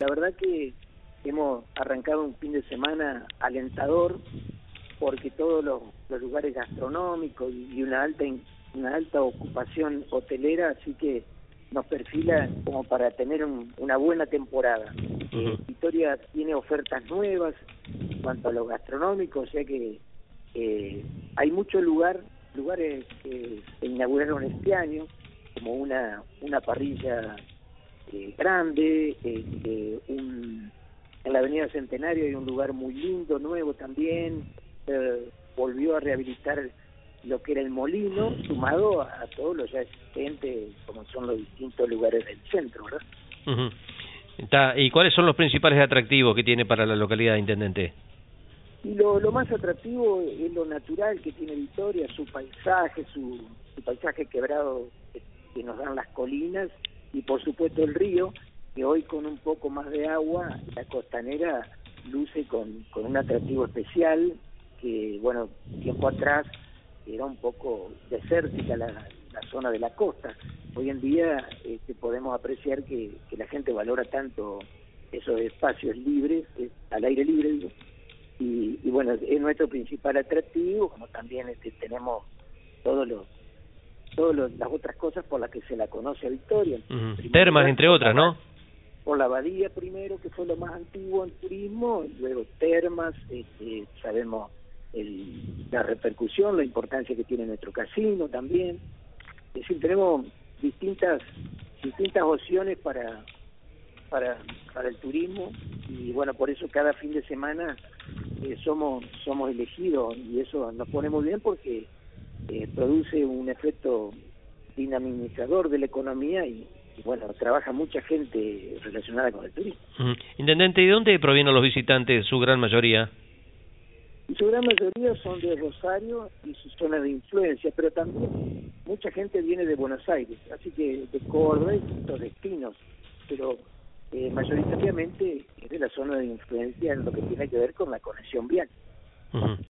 verdad que hemos arrancado un fin de semana alentador porque todos los lugares gastronómicos y una alta ocupación hotelera, así que nos perfila como para tener una buena temporada. Victoria tiene ofertas nuevas en cuanto a lo gastronómico, o sea que hay muchos lugares que se inauguraron este año, como una parrilla grande, en la Avenida Centenario hay un lugar muy lindo, nuevo también, volvió a rehabilitar lo que era el molino, sumado a todos los ya existentes, como son los distintos lugares del centro, ¿verdad? ¿Y cuáles son los principales atractivos que tiene para la localidad, intendente? Y lo más atractivo es lo natural que tiene Victoria, su paisaje quebrado que nos dan las colinas, y por supuesto el río, que hoy con un poco más de agua, la costanera luce con un atractivo especial, que bueno, tiempo atrás era un poco desértica la zona de la costa. Hoy en día podemos apreciar que la gente valora tanto esos espacios libres, al aire libre, digo, y bueno, es nuestro principal atractivo, como también tenemos las otras cosas por las que se la conoce a Victoria. Termas, entre otras, ¿no? Por la abadía primero, que fue lo más antiguo en turismo, y luego termas, sabemos la repercusión, la importancia que tiene nuestro casino también. Es decir, tenemos distintas opciones para el turismo, y bueno, por eso cada fin de semana somos elegidos, y eso nos pone muy bien porque produce un efecto dinamizador de la economía y bueno, trabaja mucha gente relacionada con el turismo. Intendente, ¿y de dónde provienen los visitantes, su gran mayoría? Y su gran mayoría son de Rosario y su zona de influencia, pero también mucha gente viene de Buenos Aires, así que de Córdoba y distintos destinos, pero mayoritariamente es de la zona de influencia en lo que tiene que ver con la conexión vial.